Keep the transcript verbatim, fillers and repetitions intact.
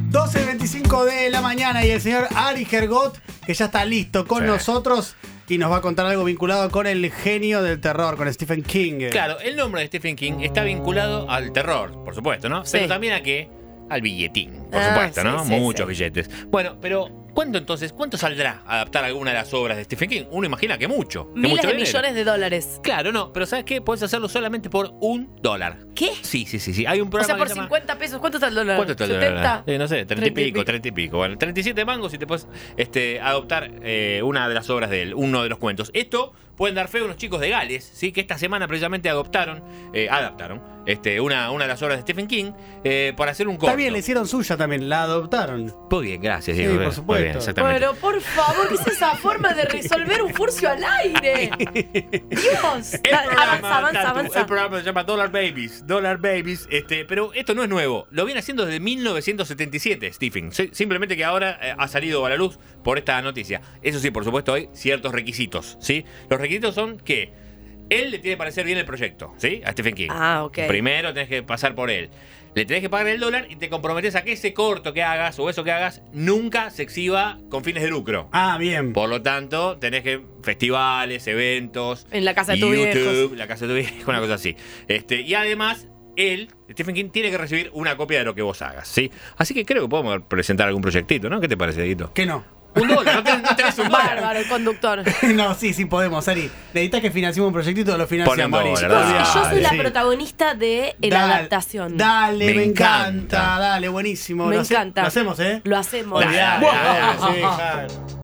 doce y veinticinco de la mañana y el señor Ari Gergot, que ya está listo con sí. nosotros y nos va a contar algo vinculado con el genio del terror, con Stephen King. Claro, el nombre de Stephen King está vinculado al terror, por supuesto, ¿no? Sí. Pero también a qué? Al billetín, por ah, supuesto, ¿no? Sí, sí, Muchos sí. billetes. Bueno, pero ¿cuánto entonces? ¿Cuánto saldrá adaptar alguna de las obras de Stephen King? Uno imagina que mucho. Que Miles mucho de dinero. millones de dólares. Claro, no, pero ¿sabes qué? Puedes hacerlo solamente por un dólar. ¿Qué? Sí, sí, sí, sí. Hay un programa. O sea, por que cincuenta llama... pesos. ¿Cuánto está el dólar? ¿Cuánto está el ¿setenta? dólar? Eh, no sé, treinta y pico, treinta y pico. Bueno, treinta y siete mangos y te puedes este, adoptar eh, una de las obras de él, uno de los cuentos. Esto pueden dar fe a unos chicos de Gales, ¿sí? Que esta semana precisamente adoptaron, eh, adaptaron este, una, una de las obras de Stephen King eh, para hacer un corto. Está bien, le hicieron suya también, la adoptaron. Muy bien, gracias. Sí, Diego, por supuesto. Bien, exactamente. Pero por favor, ¿qué es esa forma de resolver un furcio al aire? Dios. El Da, programa, avanza, avanza, tanto, avanza. El programa se llama Dollar Babies. Dollar Babies. Este, pero esto no es nuevo. Lo viene haciendo desde mil novecientos setenta y siete, Stephen. Simplemente que ahora eh, ha salido a la luz por esta noticia. Eso sí, por supuesto, hay ciertos requisitos, ¿sí? Los requisitos son que él le tiene que parecer bien el proyecto, ¿sí? A Stephen King. Ah, ok. Primero tenés que pasar por él. Le tenés que pagar el dólar y te comprometes a que ese corto que hagas o eso que hagas nunca se exhiba con fines de lucro. Ah, bien. Por lo tanto, tenés que festivales, eventos. En la casa de tu YouTube, viejo. la casa de tu viejo, una cosa así. Este, y además, él, Stephen King, tiene que recibir una copia de lo que vos hagas, ¿sí? Así que creo que podemos presentar algún proyectito, ¿no? ¿Qué te parece, Dieguito? ¿Qué no? Un dólar, no tenés, no tenés un dólar. Bárbaro, el conductor. No, sí, sí podemos, Ari. Necesitas que financiemos un proyectito, lo financiamos, Ari. Dólar, dale, Yo soy la sí. protagonista de la Dale, adaptación. Dale, me, Me encanta. encanta. Dale, buenísimo. Me lo hace- encanta. Lo hacemos, ¿eh? Lo hacemos. Olvidate, Dale, dale, sí, claro.